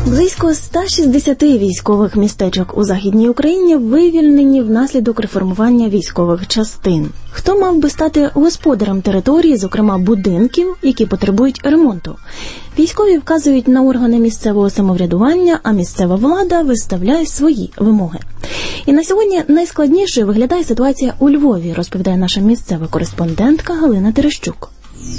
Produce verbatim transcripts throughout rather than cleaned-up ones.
Близько ста шістдесяти військових містечок у Західній Україні вивільнені внаслідок реформування військових частин. Хто мав би стати господарем території, зокрема будинків, які потребують ремонту? Військові вказують на органи місцевого самоврядування, а місцева влада виставляє свої вимоги. І на сьогодні найскладнішою виглядає ситуація у Львові, розповідає наша місцева кореспондентка Галина Терещук.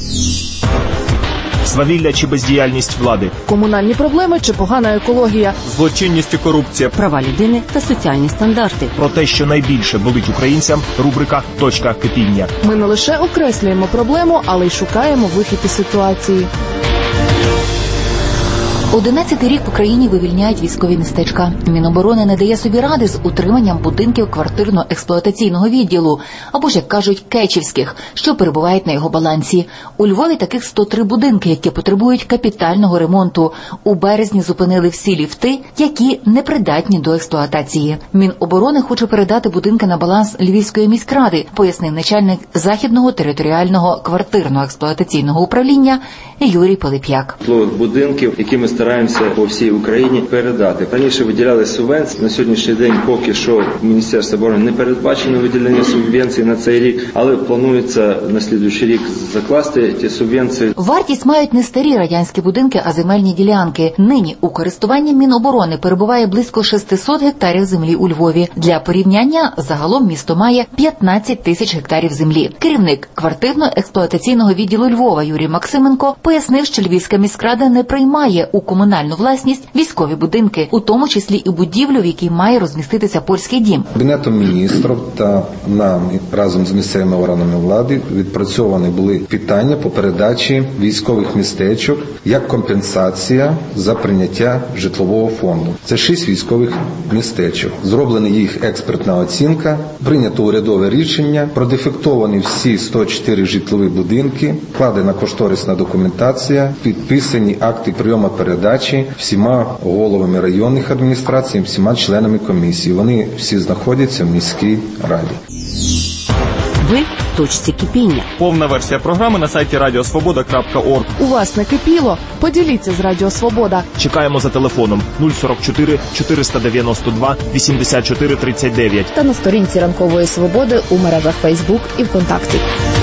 Свавілля чи бездіяльність влади, комунальні проблеми чи погана екологія, злочинність і корупція, права людини та соціальні стандарти. Про те, що найбільше болить українцям, рубрика «Точка кипіння». Ми не лише окреслюємо проблему, але й шукаємо вихід із ситуації. Одинадцятий рік в Україні вивільняють військові містечка. Міноборони не дає собі ради з утриманням будинків квартирно-експлуатаційного відділу, або ж, як кажуть, кечівських, що перебувають на його балансі. У Львові таких сто три будинки, які потребують капітального ремонту. У березні зупинили всі ліфти, які непридатні до експлуатації. Міноборони хоче передати будинки на баланс Львівської міськради, пояснив начальник Західного територіального квартирно-експлуатаційного управління Юрій Пилип'як. Будинків, які ми стараємося по всій Україні передати. Раніше виділяли субвенції. На сьогоднішній день поки що Міністерство оборони не передбачено виділення субвенцій на цей рік, але планується на слідуючий рік закласти ті субвенції. Вартість мають не старі радянські будинки, а земельні ділянки. Нині у користуванні Міноборони перебуває близько шестисот гектарів землі у Львові. Для порівняння загалом місто має п'ятнадцять тисяч гектарів землі. Керівник квартирно-експлуатаційного відділу Львова Юрій Максименко пояснив, що Львівська міськрада не приймає у комунальну власність військові будинки, у тому числі і будівлю, в якій має розміститися польський дім. Кабінетом міністрів та нами разом з місцевими органами влади відпрацьовані були питання по передачі військових містечок як компенсація за прийняття житлового фонду. Це шість військових містечок. Зроблена їх експертна оцінка, прийнято урядове рішення, продефектовані всі сто чотири житлові будинки, вкладена кошторисна документація, підписані акти прийому передачі всіма головами районних адміністрацій, всіма членами комісії. Вони всі знаходяться в міській раді. Ви в точці кипіння. Повна версія програми на сайті радіо свобода крапка орг. У вас не кипіло? Поділіться з Радіо Свобода. Чекаємо за телефоном нуль сорок чотири чотириста дев'яносто два вісімдесят чотири тридцять дев'ять. Та на сторінці Ранкової Свободи у мережах Фейсбук і ВКонтакті.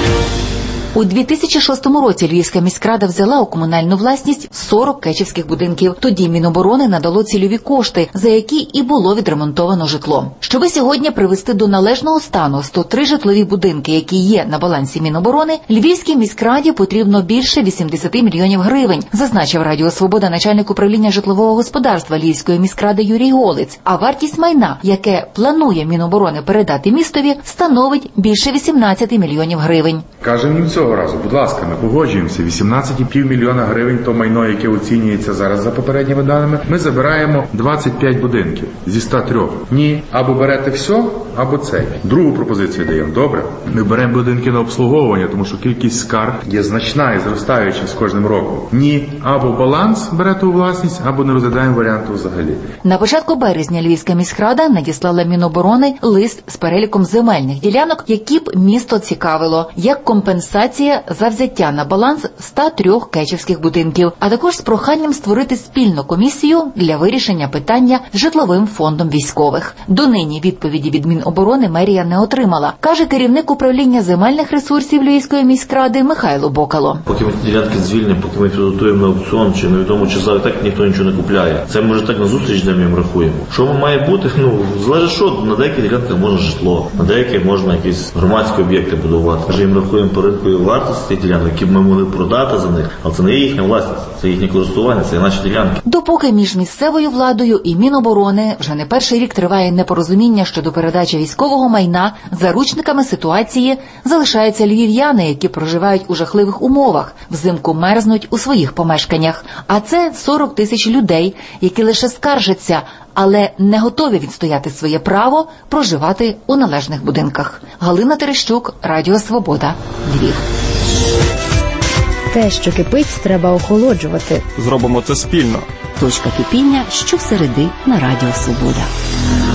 У дві тисячі шостому році Львівська міськрада взяла у комунальну власність сорок кечівських будинків. Тоді Міноборони надало цільові кошти, за які і було відремонтовано житло. Щоби сьогодні привести до належного стану сто три житлові будинки, які є на балансі Міноборони, Львівській міськраді потрібно більше вісімдесят мільйонів гривень, зазначив Радіо Свобода начальник управління житлового господарства Львівської міськради Юрій Голець. А вартість майна, яке планує Міноборони передати містові, становить більше вісімнадцять мільйонів гривень. Кажемо цього разу, будь ласка, ми погоджуємося. вісімнадцять цілих п'ять мільйона гривень то майно, яке оцінюється зараз за попередніми даними. Ми забираємо двадцять п'ять будинків зі ста трьох. Ні, або берете все, або цей. Другу пропозицію даємо. Добре. Ми беремо будинки на обслуговування, тому що кількість скарг є значна і зростаюча з кожним роком. Ні, або баланс берете у власність, або не розглядаємо варіанту взагалі. На початку березня Львівська міськрада надіслала Міноборони лист з переліком земельних ділянок, які б місто цікавило, як компенсація за взяття на баланс ста трьох кечівських будинків, а також з проханням створити спільну комісію для вирішення питання з житловим фондом військових. Донині відповіді від Міноборони мерія не отримала, каже керівник управління земельних ресурсів Львівської міськради Михайло Бокало. Поки ми ті ділянки звільнимо, поки ми підготуємо на аукціон, чи невідомо чи за так ніхто нічого не купляє. Це може так на зустріч, де ми їм рахуємо. Що має бути? Ну, залежить що, на деяких ділянках можна житло, на деяких можна якісь громадські об'єкти будувати. Каже, їм рахуємо по ринковій вартості тих ділянок, які б ми могли продати за них, але це не є їхня власність, це їхнє користування, це наші ділянки. Допоки між місцевою владою і Міноборони вже не перший рік триває непорозуміння щодо передачі військового майна, заручниками ситуації залишаються львів'яни, які проживають у жахливих умовах, взимку мерзнуть у своїх помешканнях. А це сорок тисяч людей, які лише скаржаться, але не готові відстояти своє право проживати у належних будинках. Галина Терещук, Радіо Свобода, Львів. Те, що кипить, треба охолоджувати. Зробимо це спільно. Точка кипіння щосереди на Радіо Свобода.